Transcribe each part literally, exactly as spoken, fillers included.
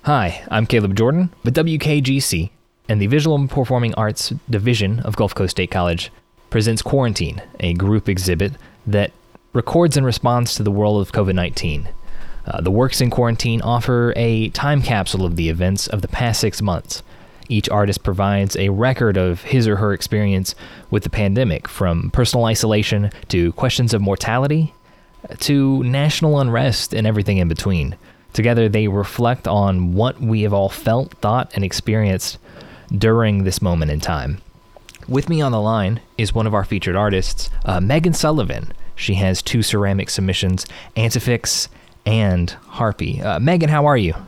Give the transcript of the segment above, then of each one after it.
Hi, I'm Caleb Jordan with W K G C, and the Visual and Performing Arts Division of Gulf Coast State College presents Quarantine, a group exhibit that records and responds to the world of covid nineteen. Uh, the works in Quarantine offer a time capsule of the events of the past six months. Each artist provides a record of his or her experience with the pandemic, from personal isolation to questions of mortality to national unrest and everything in between. Together, they reflect on what we have all felt, thought, and experienced during this moment in time. With me on the line is one of our featured artists, uh, Megan Sullivan. She has two ceramic submissions, Antifix and Harpy. Uh, Megan, how are you?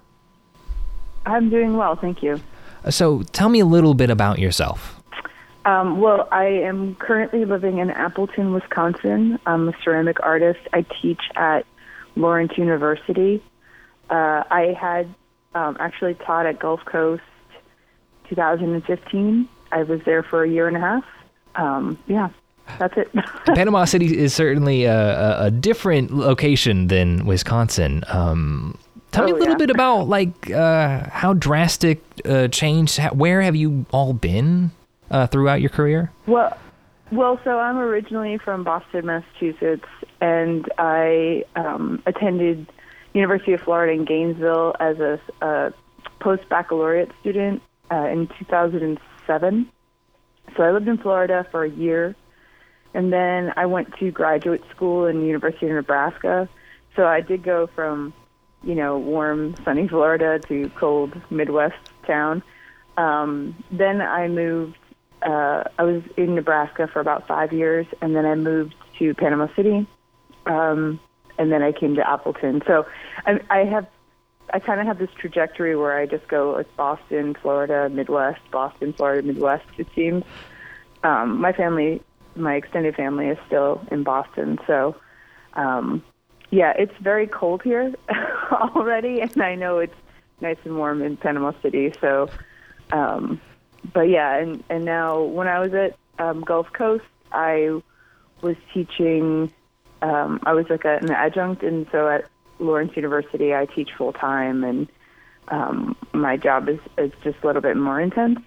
I'm doing well, thank you. So tell me a little bit about yourself. Um, well, I am currently living in Appleton, Wisconsin. I'm a ceramic artist. I teach at Lawrence University. Uh, I had um, actually taught at Gulf Coast two thousand fifteen. I was there for a year and a half. Um, yeah, that's it. Panama City is certainly a, a, a different location than Wisconsin. Um, tell me oh, a little yeah. bit about like uh, how drastic uh, change. Where have you all been uh, throughout your career? Well, well, so I'm originally from Boston, Massachusetts, and I um, attended University of Florida in Gainesville as a, a post-baccalaureate student uh, in two thousand seven. So I lived in Florida for a year, and then I went to graduate school in the University of Nebraska. So I did go from, you know, warm, sunny Florida to cold Midwest town. Um, then I moved, uh, I was in Nebraska for about five years, and then I moved to Panama City, um, and then I came to Appleton. So I, I have, I kind of have this trajectory where I just go like Boston, Florida, Midwest, Boston, Florida, Midwest, it seems. Um, my family, my extended family is still in Boston. So, um, yeah, it's very cold here already, and I know it's nice and warm in Panama City. So, um, but yeah, and, and now when I was at um, Gulf Coast, I was teaching, um, I was like a, an adjunct, and so at Lawrence University, I teach full time, and um, my job is, is just a little bit more intense.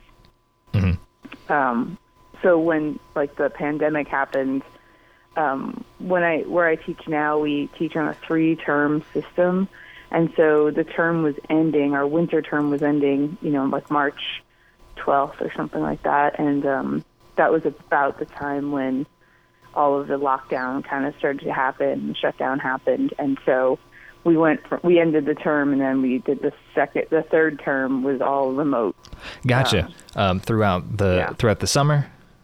Mm-hmm. Um, so when like the pandemic happened, um, when I where I teach now, we teach on a three-term system, and so the term was ending. Our winter term was ending, you know, like March twelfth or something like that, and um, that was about the time when all of the lockdown kind of started to happen, the shutdown happened, and so we went. For, we ended the term, and then we did the second. The third term was all remote. Gotcha. Um, um, throughout the yeah. throughout the summer.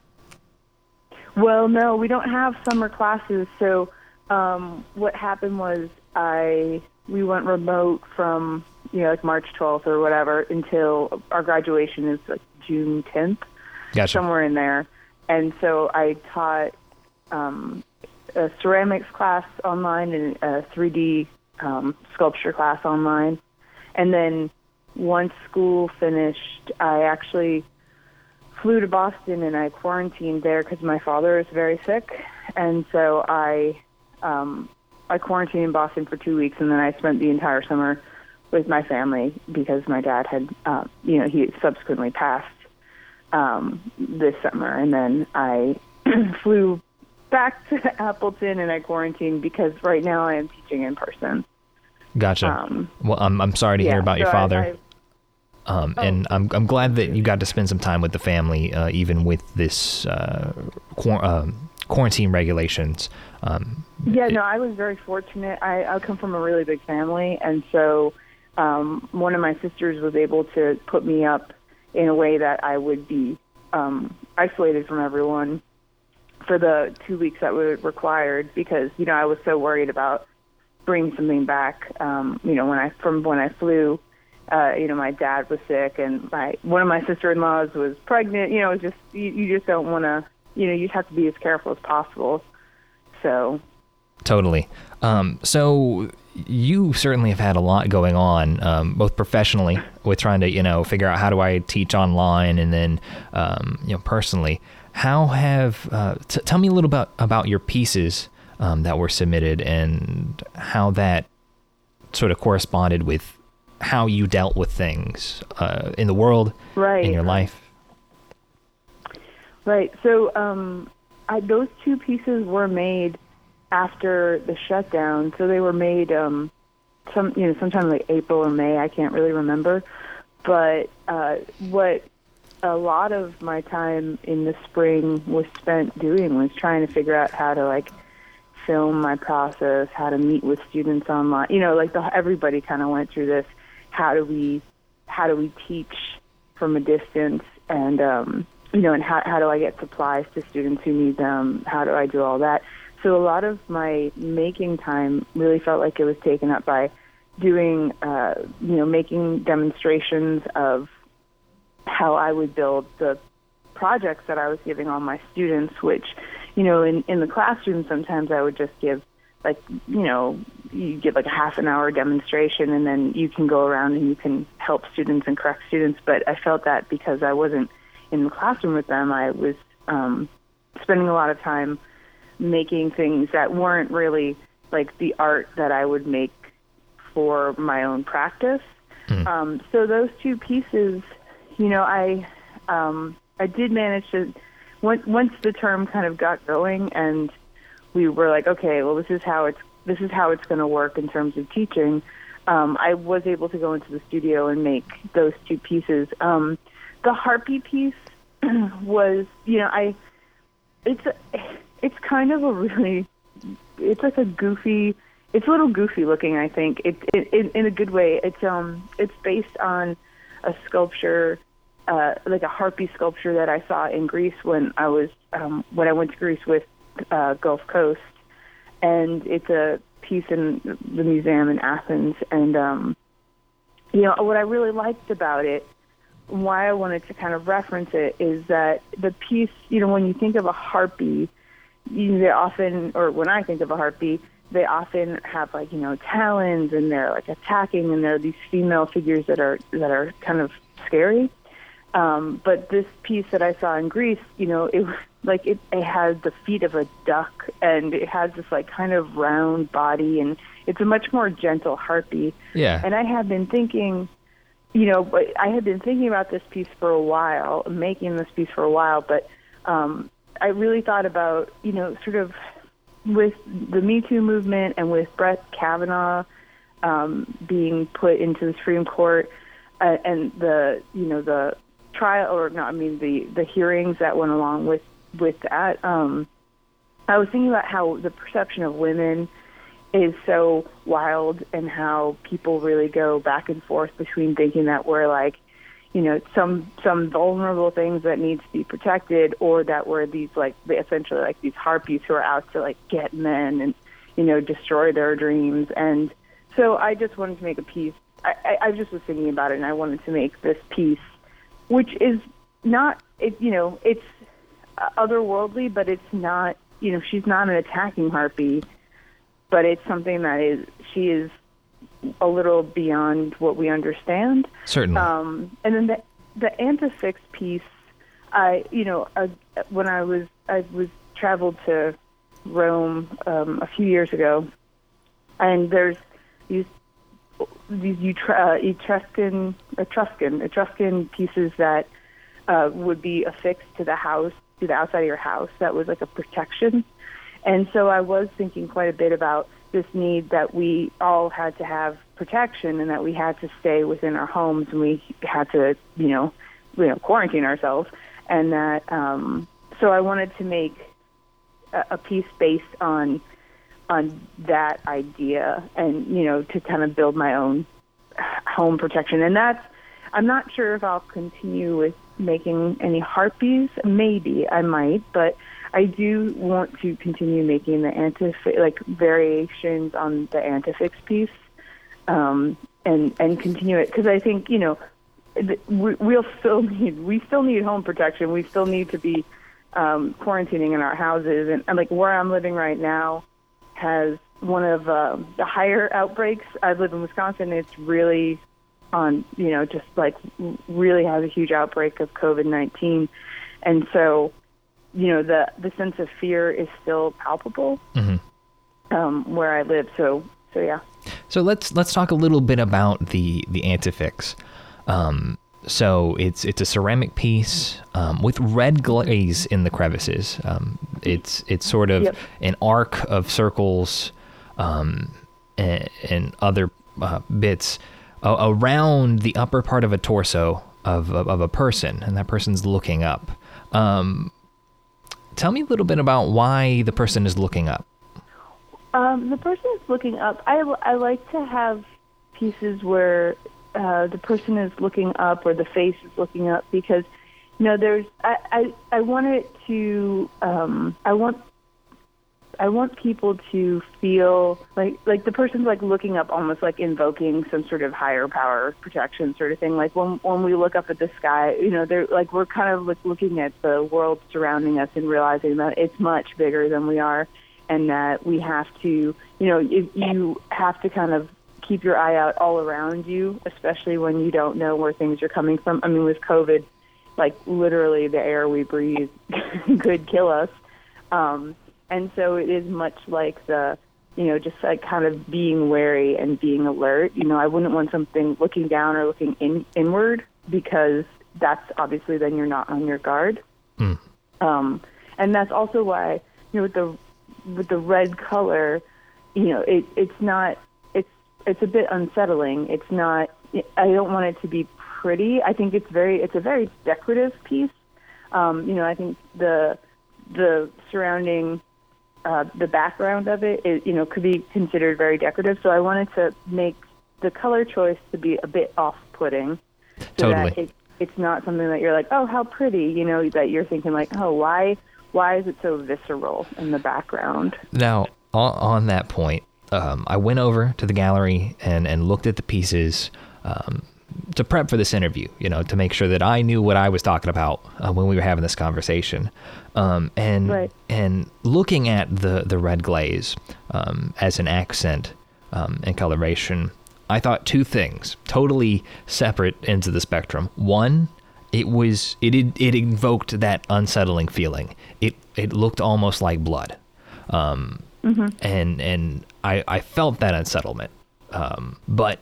Well, no, we don't have summer classes. So um, what happened was I we went remote from you know like March twelfth or whatever until our graduation is like June tenth, Gotcha. somewhere in there. And so I taught um, a ceramics class online and a three D um, sculpture class online. And then once school finished, I actually flew to Boston and I quarantined there because my father is very sick. And so I um, I quarantined in Boston for two weeks, and then I spent the entire summer with my family because my dad had, uh, you know, he subsequently passed um, this summer. And then I flew back to Appleton and I quarantined because right now I am teaching in person. Gotcha. Um, well, I'm I'm sorry to yeah, hear about so your father. I, I, Um, oh. And I'm I'm glad that you got to spend some time with the family, uh, even with this uh, quar- uh, quarantine regulations. Um, yeah, no, I was very fortunate. I, I come from a really big family, and so um, one of my sisters was able to put me up in a way that I would be um, isolated from everyone for the two weeks that were required because, you know, I was so worried about bringing something back, um, you know, when I from when I flew. Uh, you know, my dad was sick, and my one of my sister-in-laws was pregnant. You know, it's just you, you just don't want to. You know, you have to be as careful as possible. So, totally. Um, so you certainly have had a lot going on, um, both professionally with trying to you know figure out how do I teach online, and then um, you know personally. How have uh, t- tell me a little about about your pieces um, that were submitted and how that sort of corresponded with how you dealt with things uh, in the world, right. in your life. Right. So um, I, those two pieces were made after the shutdown. So they were made um, some, you know, sometime like April or May. I can't really remember. But uh, what a lot of my time in the spring was spent doing was trying to figure out how to like film my process, how to meet with students online. You know, like the, everybody kind of went through this. How do we, how do we teach from a distance, and um, you know, and how how do I get supplies to students who need them? How do I do all that? So a lot of my making time really felt like it was taken up by doing, uh, you know, making demonstrations of how I would build the projects that I was giving all my students, which, you know, in, in the classroom, sometimes I would just give, like, you know, you give like a half an hour demonstration and then you can go around and you can help students and correct students. But I felt that because I wasn't in the classroom with them, I was um, spending a lot of time making things that weren't really like the art that I would make for my own practice. Mm. Um, so those two pieces, you know, I um, I did manage to, once, once the term kind of got going and we were like, okay, well, this is how it's this is how it's going to work in terms of teaching. Um, I was able to go into the studio and make those two pieces. Um, the harpy piece was, you know, I it's a, it's kind of a really, it's like a goofy, it's a little goofy looking, I think. It, it, it in a good way. It's um it's based on a sculpture, uh, like a harpy sculpture that I saw in Greece when I was um, when I went to Greece with uh, Gulf Coast. And it's a piece in the museum in Athens. And, um, you know, what I really liked about it, why I wanted to kind of reference it, is that the piece, you know, when you think of a harpy, you, they often, or when I think of a harpy, they often have, like, you know, talons, and they're, like, attacking, and they're these female figures that are that are kind of scary. Um, but this piece that I saw in Greece, you know, it like it, it has the feet of a duck, and it has this like kind of round body, and it's a much more gentle harpy. Yeah. And I had been thinking, you know, but I had been thinking about this piece for a while, making this piece for a while, but um, I really thought about, you know, sort of with the Me Too movement and with Brett Kavanaugh um, being put into the Supreme Court, uh, and the, you know, the trial, or no, I mean the, the hearings that went along with, with that, um, I was thinking about how the perception of women is so wild, and how people really go back and forth between thinking that we're like, you know, some some vulnerable things that need to be protected, or that we're these like essentially like these harpies who are out to like get men and, you know, destroy their dreams. And so I just wanted to make a piece. I, I, I just was thinking about it, and I wanted to make this piece, which is not, it, you know, it's otherworldly, but it's not, you know, she's not an attacking harpy, but it's something that is, she is a little beyond what we understand. Certainly. Um, and then the, the antefix piece, I, you know, uh, when I was, I was traveled to Rome um, a few years ago, and there's these these Etra- uh, Etruscan, Etruscan, Etruscan pieces that uh, would be affixed to the house, to the outside of your house. That was like a protection. And so I was thinking quite a bit about this need that we all had to have protection, and that we had to stay within our homes, and we had to, you know, you know, quarantine ourselves. And that, um, so I wanted to make a, a piece based on on that idea, and, you know, to kind of build my own home protection. And that's, I'm not sure if I'll continue with making any harpies. Maybe I might, but I do want to continue making the antefix, like variations on the antefix piece, um, and and continue it, because I think, you know, we, we'll still need we still need home protection. We still need to be um, quarantining in our houses, and, and like where I'm living right now has one of uh, the higher outbreaks. I live in Wisconsin. It's really on, you know, just like really has a huge outbreak of COVID nineteen. And so, you know, the, the sense of fear is still palpable mm-hmm. um, where I live. So, so yeah. So So let's let's talk a little bit about the the Antifix. Um, so it's it's a ceramic piece um, with red glaze in the crevices. Um, it's it's sort of yep. an arc of circles um, and, and other uh, bits uh, around the upper part of a torso of, of of a person, and that person's looking up. Um, tell me a little bit about why the person is looking up. Um, the person is looking up. I, I like to have pieces where uh, the person is looking up or the face is looking up because, you know, there's, I, I, I want it to, um, I want, I want people to feel like, like the person's like looking up almost like invoking some sort of higher power protection sort of thing. Like when, when we look up at the sky, you know, they're like, we're kind of like looking at the world surrounding us and realizing that it's much bigger than we are. And that we have to, you know, you, you have to kind of keep your eye out all around you, especially when you don't know where things are coming from. I mean, with COVID, like literally the air we breathe could kill us. Um, and so it is much like the, you know, just like kind of being wary and being alert. You know, I wouldn't want something looking down or looking in, inward because that's obviously then you're not on your guard. Mm. Um, and that's also why, you know, with the with the red color, you know, it, it's not, it's, it's a bit unsettling. It's not, I don't want it to be pretty. I think it's very, it's a very decorative piece. Um, you know, I think the, the surrounding, uh, the background of it, is, you know, could be considered very decorative. So I wanted to make the color choice to be a bit off-putting. So totally. That it, it's not something that you're like, oh, how pretty, you know, that you're thinking like, oh, why, Why is it so visceral in the background? Now, on, on that point, um, I went over to the gallery and, and looked at the pieces um, to prep for this interview, you know, to make sure that I knew what I was talking about uh, when we were having this conversation. Um, and right. and looking at the, the red glaze um, as an accent um, and coloration, I thought two things, totally separate ends of the spectrum. One, It was it it invoked that unsettling feeling. It it looked almost like blood, um, mm-hmm. and and I, I felt that unsettlement. Um, but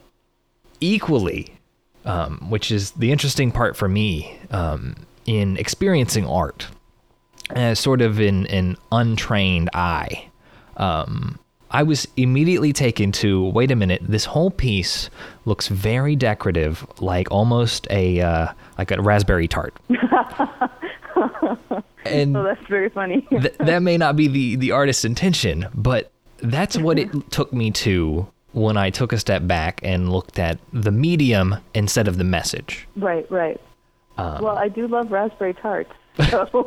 equally, um, which is the interesting part for me um, in experiencing art, as sort of in an untrained eye, um, I was immediately taken to, wait a minute, this whole piece looks very decorative, like almost a uh, like a raspberry tart. And oh, that's very funny. th- that may not be the, the artist's intention, but that's what it took me to when I took a step back and looked at the medium instead of the message. Right, right. Um, well, I do love raspberry tarts. So,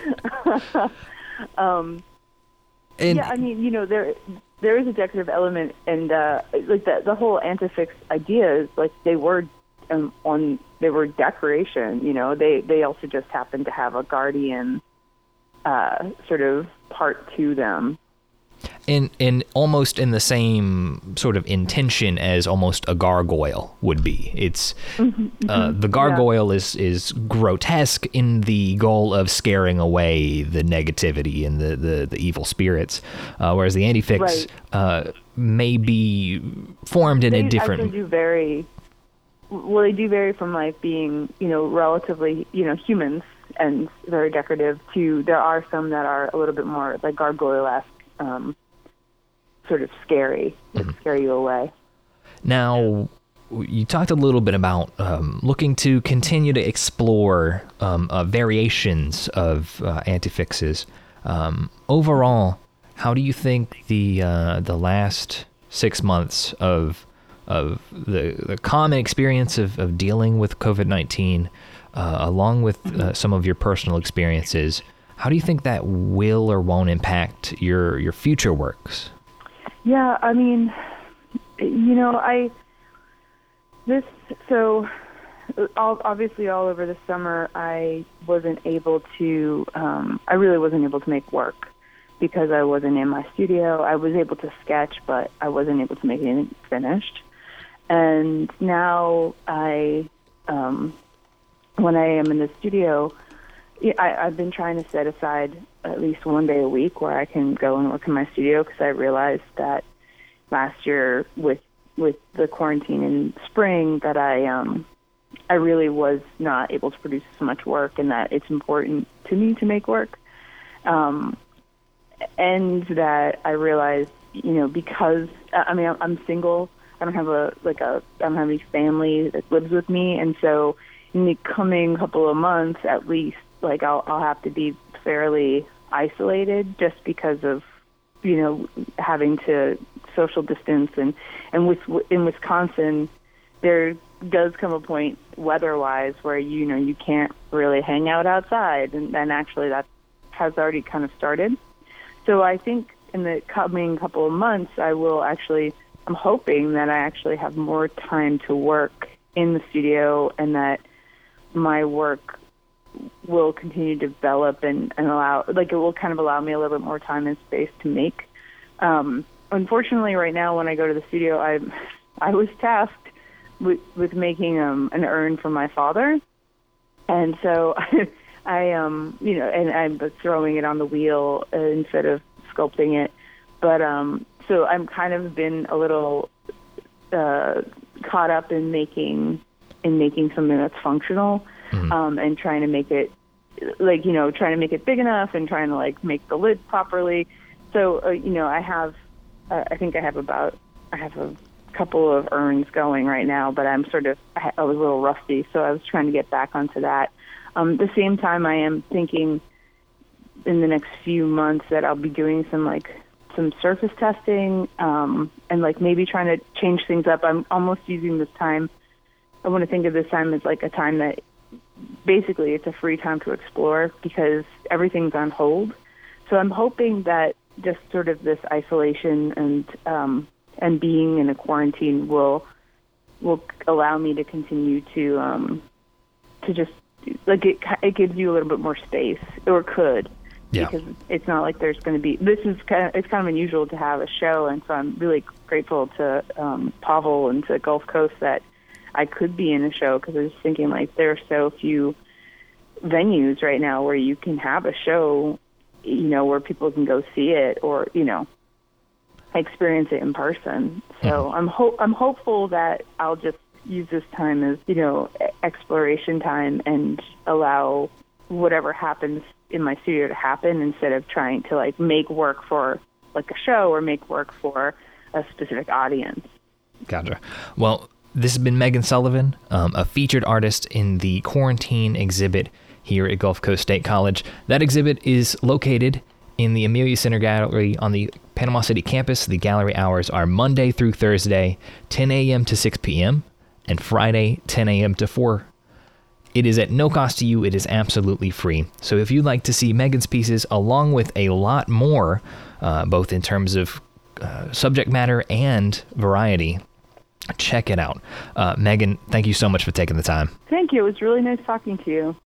um, and, yeah, I mean, you know, there there is a decorative element, and uh, like the the whole Antifix idea is like they were um, on they were decoration. You know, they they also just happened to have a guardian uh, sort of part to them. And and almost in the same sort of intention as almost a gargoyle would be. It's mm-hmm, mm-hmm. Uh, the gargoyle yeah. is is grotesque in the goal of scaring away the negativity and the, the, the evil spirits, uh, whereas the Antifix right. uh, may be formed in they a different. They actually do vary. Well, they do vary from like being you know relatively you know humans and very decorative to there are some that are a little bit more like gargoyle-esque. Um, sort of scary, mm-hmm. scare you away. Now, you talked a little bit about um, looking to continue to explore um, uh, variations of uh, Antifixes. Um, overall, how do you think the uh, the last six months of of the, the common experience of, of dealing with COVID nineteen, uh, along with uh, some of your personal experiences, how do you think that will or won't impact your, your future works? Yeah, I mean, you know, I, this, so all, obviously all over the summer, I wasn't able to, um, I really wasn't able to make work because I wasn't in my studio. I was able to sketch, but I wasn't able to make anything finished. And now I, um, when I am in the studio, I, I've been trying to set aside at least one day a week where I can go and work in my studio because I realized that last year with, with the quarantine in spring that I um, I really was not able to produce so much work, and that it's important to me to make work. Um, and that I realized, you know, because I mean, I'm single. I don't have a like a I don't have any family that lives with me, and so in the coming couple of months, at least, like I'll I'll have to be fairly isolated just because of, you know, having to social distance, and and with in Wisconsin, there does come a point weather-wise where you know you can't really hang out outside, and, and actually that has already kind of started. So I think in the coming couple of months, I will actually, I'm hoping that I actually have more time to work in the studio, and that my work will continue to develop and, and allow, like it will kind of allow me a little bit more time and space to make. Um, unfortunately, right now when I go to the studio, I I was tasked with, with making um, an urn for my father, and so I, I um you know, and I'm throwing it on the wheel uh, instead of sculpting it. But um, so I'm kind of been a little uh, caught up in making in making something that's functional, mm-hmm. um, and trying to make it like you know trying to make it big enough and trying to like make the lid properly. So uh, you know I have uh, I think I have about I have a couple of urns going right now, but I'm sort of I, I was a little rusty, so I was trying to get back onto that. Um, at the same time, I am thinking in the next few months that I'll be doing some like some surface testing, um, and like maybe trying to change things up. I'm almost using this time. I want to think of this time as like a time that basically it's a free time to explore because everything's on hold. So I'm hoping that just sort of this isolation and um, and being in a quarantine will will allow me to continue to um, to just like it. It gives you a little bit more space, or could. Yeah. Because it's not like there's going to be, this is kind of, it's kind of unusual to have a show, and so I'm really grateful to um, Pavel and to Gulf Coast that I could be in a show, because I was thinking like there are so few venues right now where you can have a show, you know, where people can go see it or, you know, experience it in person. So mm-hmm. I'm ho- I'm hopeful that I'll just use this time as, you know, exploration time and allow whatever happens in my studio to happen instead of trying to like make work for like a show or make work for a specific audience. Gotcha. Well, this has been Megan Sullivan, um, a featured artist in the Quarantine exhibit here at Gulf Coast State College. That exhibit is located in the Amelia Center Gallery on the Panama City campus. The gallery hours are Monday through Thursday, ten a.m. to six p.m., and Friday, ten a.m. to four. It is at no cost to you. It is absolutely free. So if you'd like to see Megan's pieces along with a lot more, uh, both in terms of uh, subject matter and variety, check it out. Uh, Megan, thank you so much for taking the time. Thank you. It was really nice talking to you.